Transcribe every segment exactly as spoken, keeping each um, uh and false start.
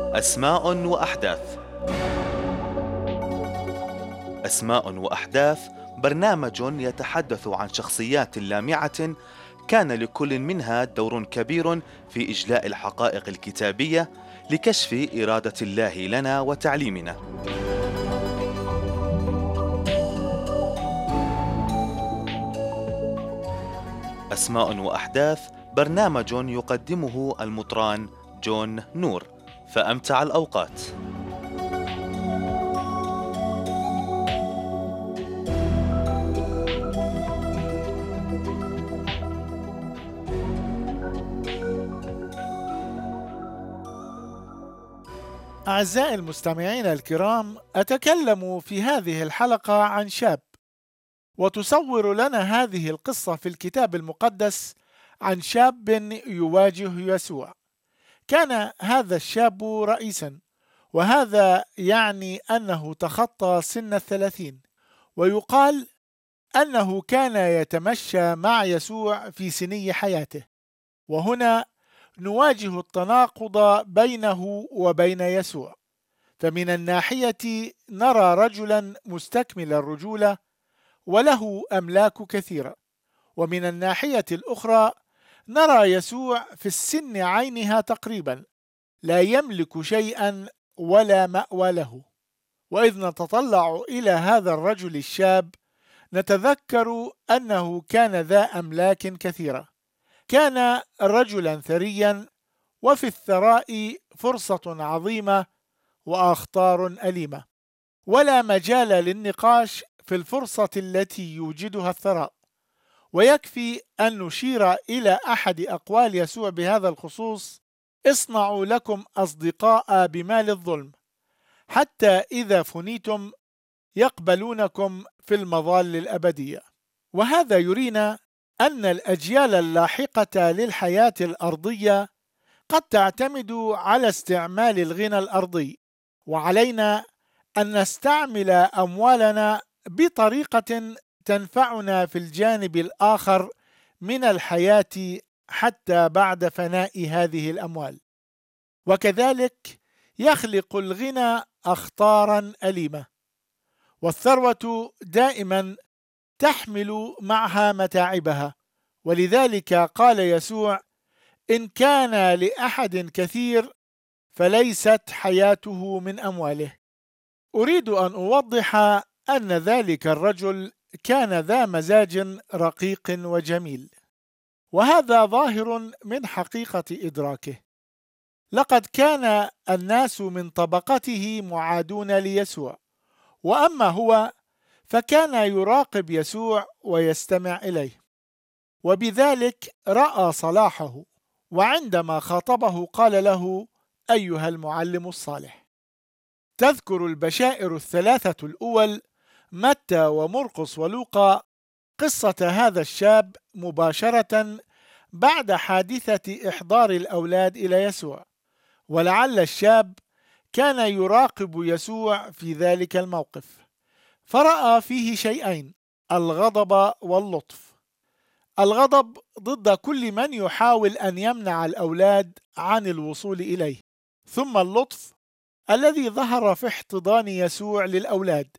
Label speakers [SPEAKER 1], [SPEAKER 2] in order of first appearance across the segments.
[SPEAKER 1] أسماء وأحداث. أسماء وأحداث برنامج يتحدث عن شخصيات لامعة كان لكل منها دور كبير في إجلاء الحقائق الكتابية لكشف إرادة الله لنا وتعليمنا. أسماء وأحداث برنامج يقدمه المطران جون نور، فأمتع الأوقات.
[SPEAKER 2] أعزائي المستمعين الكرام، أتكلم في هذه الحلقة عن شاب، وتصور لنا هذه القصة في الكتاب المقدس عن شاب يواجه يسوع. كان هذا الشاب رئيسا، وهذا يعني أنه تخطى سن الثلاثين، ويقال أنه كان يتمشى مع يسوع في سني حياته. وهنا نواجه التناقض بينه وبين يسوع، فمن الناحية نرى رجلا مستكمل الرجولة وله أملاك كثيرة، ومن الناحية الأخرى نرى يسوع في السن عينها تقريبا لا يملك شيئا ولا مأوى له. وإذ نتطلع إلى هذا الرجل الشاب نتذكر أنه كان ذا أملاك كثيرة، كان رجلا ثريا، وفي الثراء فرصة عظيمة وأخطار أليمة، ولا مجال للنقاش في الفرصة التي يوجدها الثراء. ويكفي أن نشير إلى أحد أقوال يسوع بهذا الخصوص: اصنعوا لكم أصدقاء بمال الظلم، حتى إذا فنيتم يقبلونكم في المظال الأبدية. وهذا يرينا أن الأجيال اللاحقة للحياة الأرضية قد تعتمد على استعمال الغنى الأرضي، وعلينا أن نستعمل أموالنا بطريقة تنفعنا في الجانب الآخر من الحياة حتى بعد فناء هذه الأموال. وكذلك يخلق الغنى أخطارا أليمة، والثروة دائما تحمل معها متاعبها. ولذلك قال يسوع: إن كان لأحد كثير فليست حياته من أمواله. أريد أن أوضح أن ذلك الرجل كان ذا مزاج رقيق وجميل، وهذا ظاهر من حقيقة إدراكه. لقد كان الناس من طبقته معادون ليسوع، وأما هو فكان يراقب يسوع ويستمع إليه، وبذلك رأى صلاحه، وعندما خاطبه قال له: أيها المعلم الصالح. تذكر البشائر الثلاثة الأول متى ومرقس ولوقا قصة هذا الشاب مباشرة بعد حادثة إحضار الأولاد إلى يسوع، ولعل الشاب كان يراقب يسوع في ذلك الموقف، فرأى فيه شيئين: الغضب واللطف. الغضب ضد كل من يحاول أن يمنع الأولاد عن الوصول إليه، ثم اللطف الذي ظهر في احتضان يسوع للأولاد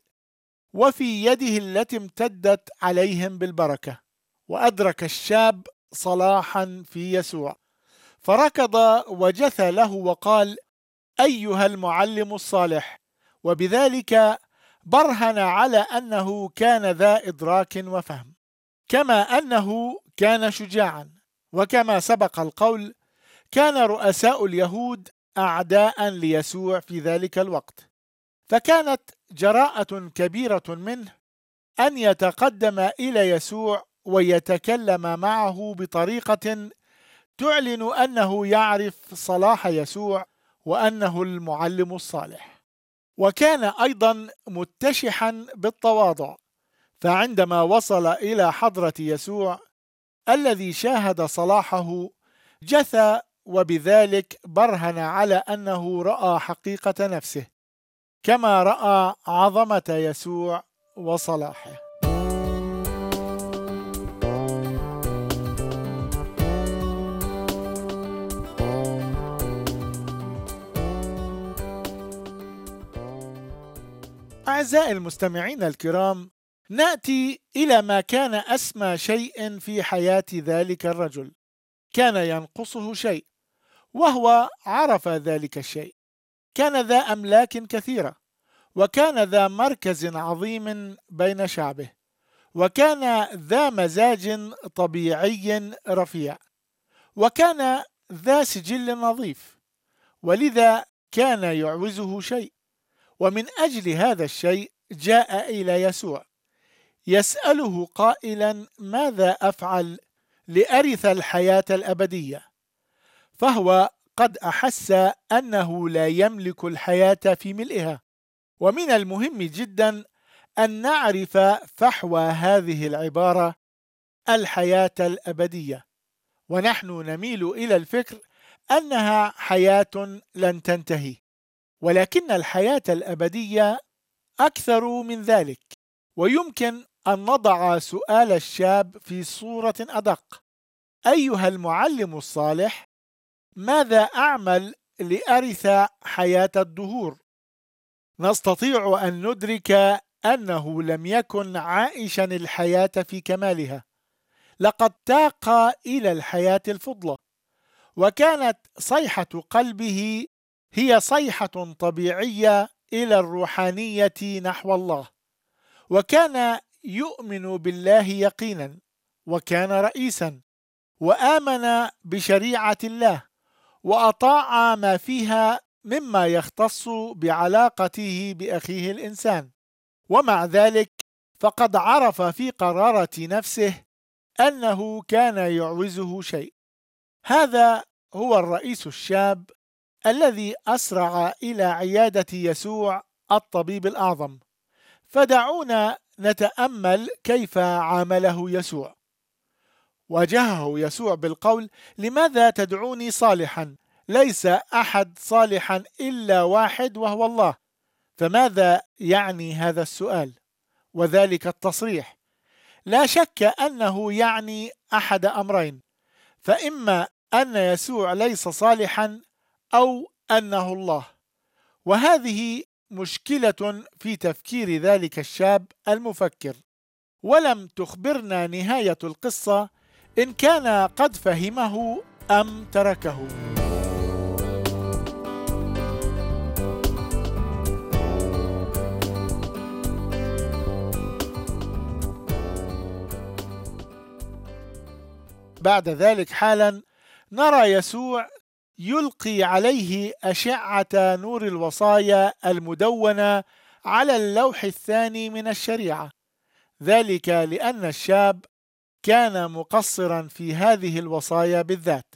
[SPEAKER 2] وفي يده التي امتدت عليهم بالبركة. وأدرك الشاب صلاحا في يسوع، فركض وجثى له وقال: أيها المعلم الصالح، وبذلك برهن على أنه كان ذا إدراك وفهم، كما أنه كان شجاعا. وكما سبق القول، كان رؤساء اليهود أعداء ليسوع في ذلك الوقت، فكانت جراءة كبيرة منه أن يتقدم إلى يسوع ويتكلم معه بطريقة تعلن أنه يعرف صلاح يسوع وأنه المعلم الصالح. وكان أيضا متشحا بالتواضع، فعندما وصل إلى حضرة يسوع الذي شاهد صلاحه جثى، وبذلك برهن على أنه رأى حقيقة نفسه، كما رأى عظمة يسوع وصلاحه. أعزائي المستمعين الكرام، نأتي إلى ما كان أسمى شيء في حياة ذلك الرجل. كان ينقصه شيء، وهو عرف ذلك الشيء. كان ذا أملاك كثيرة، وكان ذا مركز عظيم بين شعبه، وكان ذا مزاج طبيعي رفيع، وكان ذا سجل نظيف، ولذا كان يعوزه شيء. ومن أجل هذا الشيء جاء إلى يسوع يسأله قائلا: ماذا أفعل لأرث الحياة الأبدية؟ فهو قد أحس أنه لا يملك الحياة في ملئها. ومن المهم جدا أن نعرف فحوى هذه العبارة الحياة الأبدية، ونحن نميل إلى الفكر أنها حياة لن تنتهي، ولكن الحياة الأبدية أكثر من ذلك. ويمكن أن نضع سؤال الشاب في صورة أدق: أيها المعلم الصالح، ماذا أعمل لأرث حياة الدهور؟ نستطيع أن ندرك أنه لم يكن عائشا الحياة في كمالها، لقد تاق إلى الحياة الفضلى، وكانت صيحة قلبه هي صيحة طبيعية إلى الروحانية نحو الله. وكان يؤمن بالله يقينا، وكان رئيسا، وآمن بشريعة الله، وأطاع ما فيها مما يختص بعلاقته بأخيه الإنسان. ومع ذلك فقد عرف في قرارة نفسه أنه كان يعوزه شيء. هذا هو الرئيس الشاب الذي أسرع إلى عيادة يسوع الطبيب الأعظم. فدعونا نتأمل كيف عامله يسوع. واجهه يسوع بالقول: لماذا تدعوني صالحا؟ ليس أحد صالحا إلا واحد، وهو الله. فماذا يعني هذا السؤال وذلك التصريح؟ لا شك أنه يعني أحد أمرين: فإما أن يسوع ليس صالحا، أو أنه الله. وهذه مشكلة في تفكير ذلك الشاب المفكر، ولم تخبرنا نهاية القصة إن كان قد فهمه أم تركه. بعد ذلك حالا نرى يسوع يلقي عليه أشعة نور الوصايا المدونة على اللوح الثاني من الشريعة، ذلك لأن الشاب كان مقصرا في هذه الوصايا بالذات.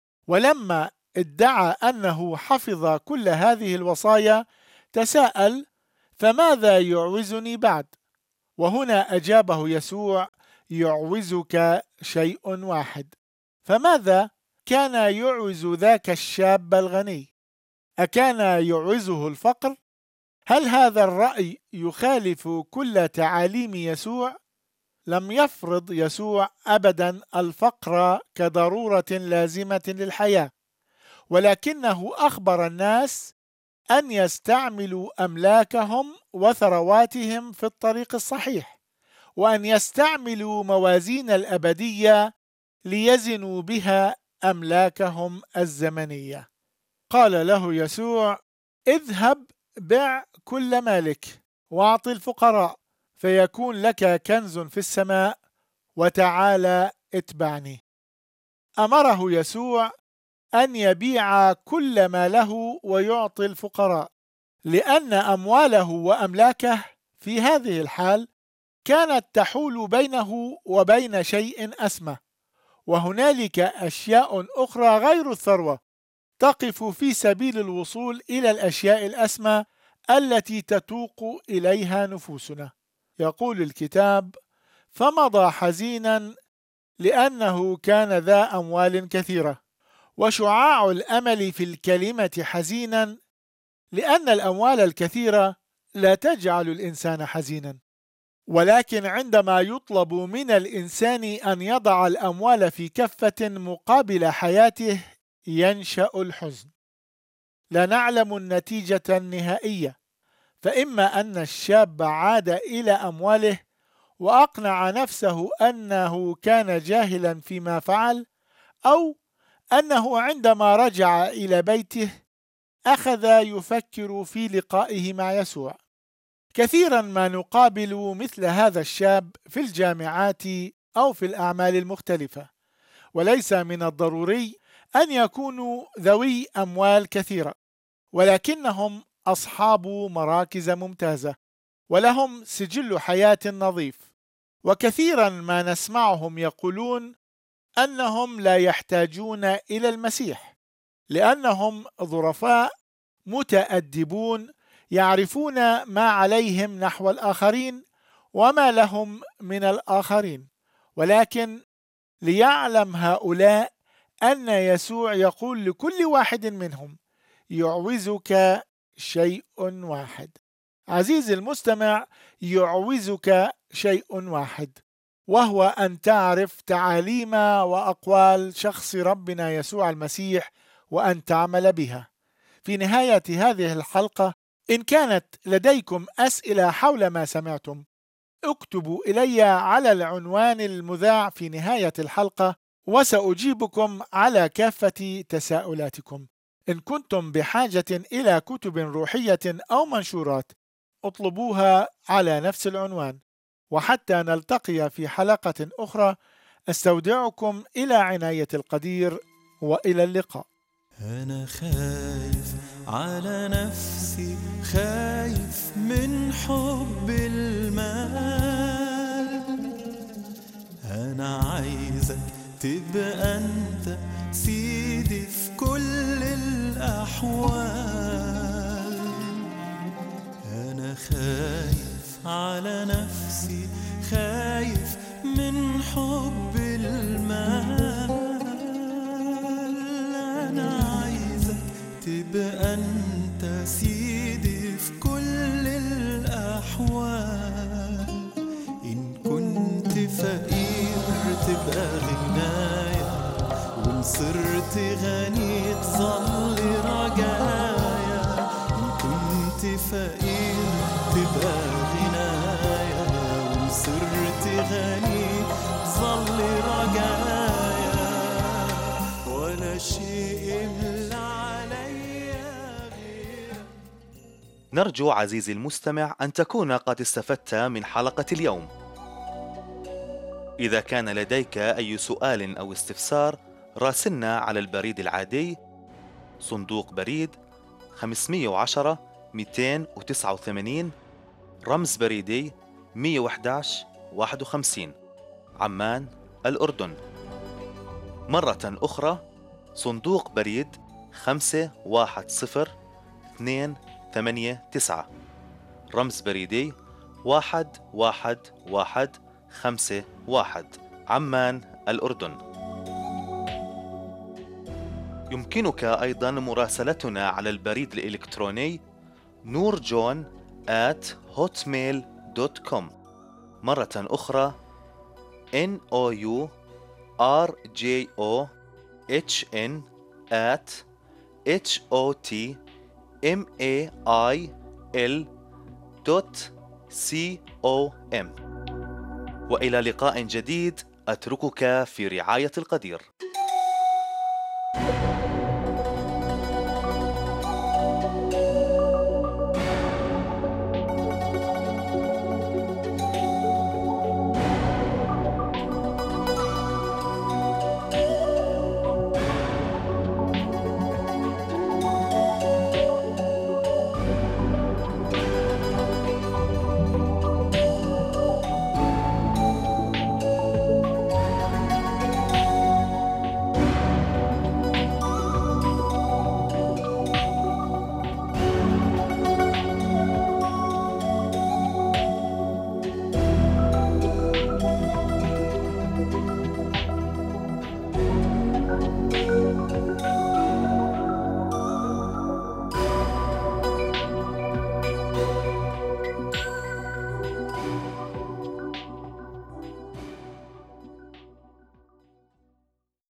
[SPEAKER 2] ولما ادعى أنه حفظ كل هذه الوصايا تساءل: فماذا يعوزني بعد؟ وهنا أجابه يسوع: يعوزك شيء واحد. فماذا كان يعوز ذاك الشاب الغني؟ أكان يعوزه الفقر؟ هل هذا الرأي يخالف كل تعاليم يسوع؟ لم يفرض يسوع أبدا الفقر كضرورة لازمة للحياة، ولكنه أخبر الناس أن يستعملوا أملاكهم وثرواتهم في الطريق الصحيح، وأن يستعملوا موازين الأبدية ليزنوا بها أملاكهم الزمنية. قال له يسوع: اذهب بع كل مالك واعط الفقراء، فيكون لك كنز في السماء، وتعالى اتبعني. أمره يسوع أن يبيع كل ما له ويعطي الفقراء، لأن أمواله وأملاكه في هذه الحال كانت تحول بينه وبين شيء أسمى. وهنالك أشياء أخرى غير الثروة تقف في سبيل الوصول إلى الأشياء الأسمى التي تتوق إليها نفوسنا. يقول الكتاب: فمضى حزينا لأنه كان ذا أموال كثيرة. وشعاع الأمل في الكلمة حزينا، لأن الأموال الكثيرة لا تجعل الإنسان حزينا، ولكن عندما يطلب من الإنسان أن يضع الأموال في كفة مقابل حياته ينشأ الحزن. لا نعلم النتيجة النهائية، فإما أن الشاب عاد إلى أمواله وأقنع نفسه أنه كان جاهلا فيما فعل، أو أنه عندما رجع إلى بيته أخذ يفكر في لقائه مع يسوع. كثيرا ما نقابل مثل هذا الشاب في الجامعات أو في الأعمال المختلفة، وليس من الضروري أن يكونوا ذوي أموال كثيرة، ولكنهم أصحاب مراكز ممتازة ولهم سجل حياة نظيف. وكثيرا ما نسمعهم يقولون أنهم لا يحتاجون إلى المسيح لأنهم ظرفاء متأدبون يعرفون ما عليهم نحو الآخرين وما لهم من الآخرين. ولكن ليعلم هؤلاء أن يسوع يقول لكل واحد منهم: يعوزك شيء واحد. عزيزي المستمع، يعوزك شيء واحد، وهو أن تعرف تعاليم وأقوال شخص ربنا يسوع المسيح وأن تعمل بها. في نهاية هذه الحلقة، إن كانت لديكم أسئلة حول ما سمعتم، اكتبوا إلي على العنوان المذاع في نهاية الحلقة وسأجيبكم على كافة تساؤلاتكم. إن كنتم بحاجة إلى كتب روحية أو منشورات، اطلبوها على نفس العنوان. وحتى نلتقي في حلقة أخرى، أستودعكم إلى عناية القدير، وإلى اللقاء.
[SPEAKER 3] أنا خايف على نفسي، خايف من حب المال. أنا عايزك تبقى أنت سيدي في كل الأحوال. أنا خايف على نفسي، خايف من حب المال. أنا عايزك تبقى أنت سيدي في كل الأحوال. إن كنت فقير تبقى غنايا، وإن صرت غني تظل رجايا. إن كنت فقير تبقى غنايا، وإن صرت غني تظل رجايا. ولا شيء يملى عليا غيرك.
[SPEAKER 1] نرجو عزيزي المستمع أن تكون قد استفدت من حلقة اليوم. إذا كان لديك أي سؤال أو استفسار، راسلنا على البريد العادي صندوق بريد خمسمئة وعشرة مئتين وتسعة وثمانين، رمز بريدي مئة وأحد عشر واحد وخمسين، عمان، الأردن. مرة أخرى، صندوق بريد خمسة واحد صفر اثنين ثمانية تسعة، رمز بريدي واحد واحد واحد خمسة واحد، عمان، الأردن. يمكنك أيضا مراسلتنا على البريد الإلكتروني نورجون آت هوتميل دوت كوم. مرة أخرى إن أو يو آر جي أو إتش إن آت إتش أو تي إم إيه آي إل دوت سي أو إم. وإلى لقاء جديد، أتركك في رعاية القدير.